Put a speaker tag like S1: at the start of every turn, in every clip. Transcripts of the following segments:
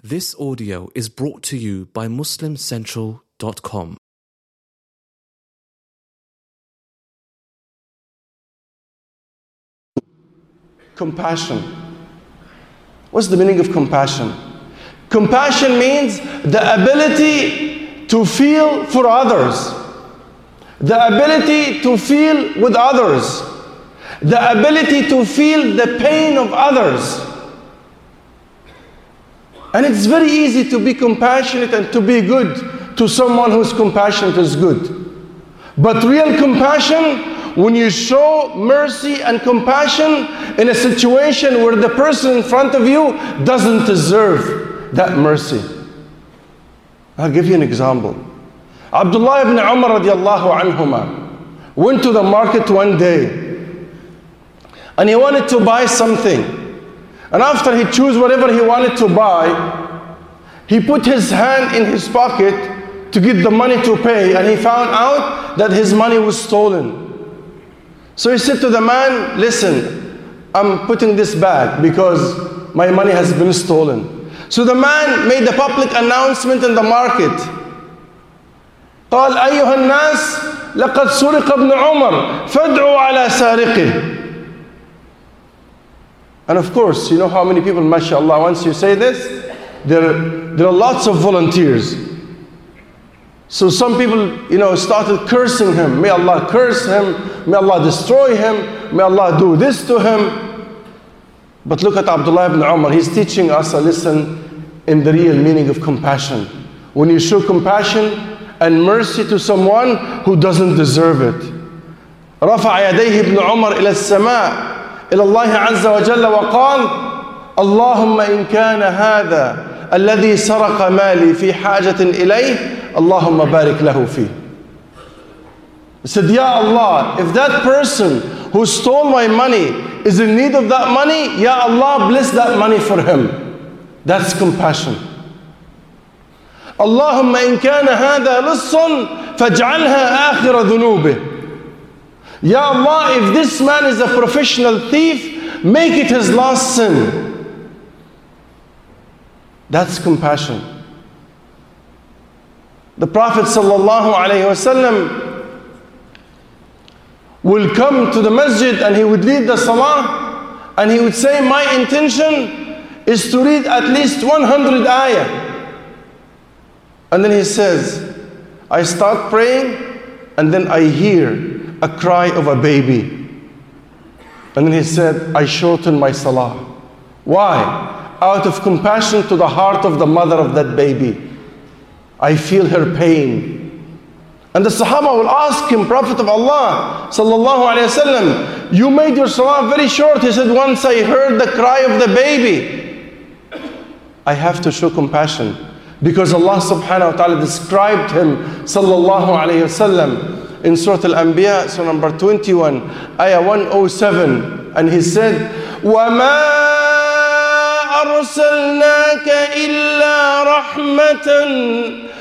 S1: This audio is brought to you by MuslimCentral.com.
S2: Compassion. What's the meaning of compassion? Compassion means the ability to feel for others, the ability to feel with others, the ability to feel the pain of others. And it's very easy to be compassionate and to be good to someone who's compassionate is good. But real compassion, when you show mercy and compassion in a situation where the person in front of you doesn't deserve that mercy. I'll give you an example. Abdullah ibn Umar radiallahu anhuma went to the market one day and he wanted to buy something. And after he chose whatever he wanted to buy, he put his hand in his pocket to get the money to pay, and he found out that his money was stolen. So he said to the man, listen, I'm putting this back because my money has been stolen. So the man made a public announcement in the market. قال أيها الناس لقد سرق ابن عمر فادعوا على سارقه. And of course, you know how many people, mashallah, once you say this, there are lots of volunteers. So some people, started cursing him. May Allah curse him. May Allah destroy him. May Allah do this to him. But look at Abdullah ibn Umar. He's teaching us a lesson in the real meaning of compassion. When you show compassion and mercy to someone who doesn't deserve it. رفع يديه ابن عمر إلى السماء إلى الله عز وجل وقال اللهم إن كان هذا الذي سرق مالي في حاجة إليه اللهم بارك له فيه. He said, Ya Allah, if that person who stole my money is in need of that money, Ya Allah, bless that money for him. That's compassion. اللهم إن كان هذا لص فاجعلها آخر ذنوبه. Ya Allah, if this man is a professional thief, make it his last sin. That's compassion. The Prophet ﷺ will come to the masjid and he would lead the salah and he would say, my intention is to read at least 100 ayah. And then he says, I start praying and then I hear a cry of a baby. And then he said, I shorten my salah. Why? Out of compassion to the heart of the mother of that baby. I feel her pain. And the Sahaba will ask him, Prophet of Allah, sallallahu alayhi wasallam, you made your salah very short. He said, once I heard the cry of the baby, I have to show compassion. Because Allah subhanahu wa ta'ala described him, sallallahu alayhi wasallam, in Surah Al-Anbiya, Surah number 21, Ayah 107, and he said, وَمَا أَرْسَلْنَاكَ إِلَّا رَحْمَةً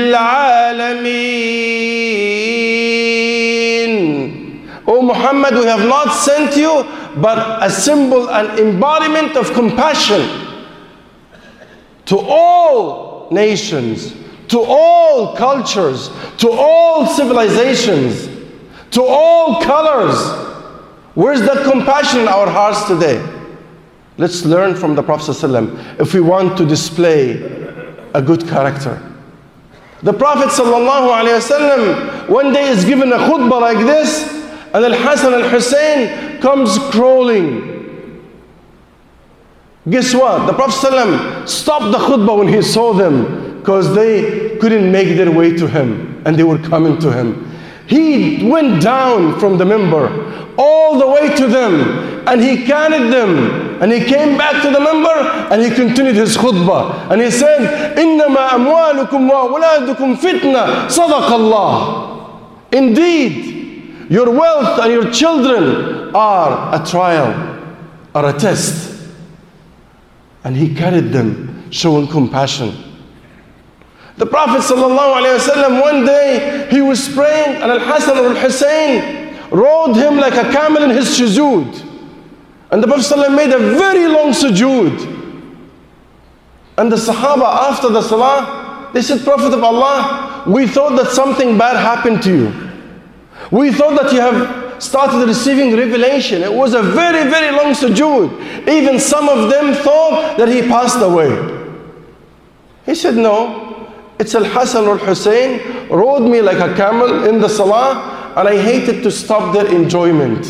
S2: لِلْعَالَمِينَ. O Muhammad, we have not sent you but a symbol, an embodiment of compassion to all nations, to all cultures, to all civilizations, to all colors. Where's that compassion in our hearts today? Let's learn from the Prophet ﷺ if we want to display a good character. The Prophet ﷺ one day is given a khutbah like this, and Al-Hasan al-Hussein comes crawling. Guess what? The Prophet ﷺ stopped the khutbah when he saw them, because they couldn't make their way to him and they were coming to him. He went down from the minbar all the way to them and he counted them and he came back to the minbar and he continued his khutbah and he said, إِنَّمَا أَمْوَالُكُمْ وَأَوْلَادُكُمْ فِتْنَةٌ صَدَقَ اللَّهُ. Indeed, your wealth and your children are a trial or a test. And he carried them, showing compassion. The Prophet ﷺ, one day he was praying and Al-Hasan al-Hussein rode him like a camel in his sujood. And the Prophet ﷺ made a very long sujood. And the Sahaba, after the Salah, they said, Prophet of Allah, we thought that something bad happened to you. We thought that you have started receiving revelation. It was a very, very long sujood. Even some of them thought that he passed away. He said, no, it's Al-Hasan or Al-Hussein rode me like a camel in the Salah, and I hated to stop their enjoyment.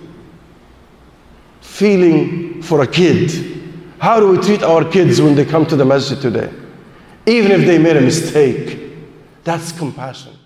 S2: Feeling for a kid. How do we treat our kids when they come to the masjid today? Even if they made a mistake. That's compassion.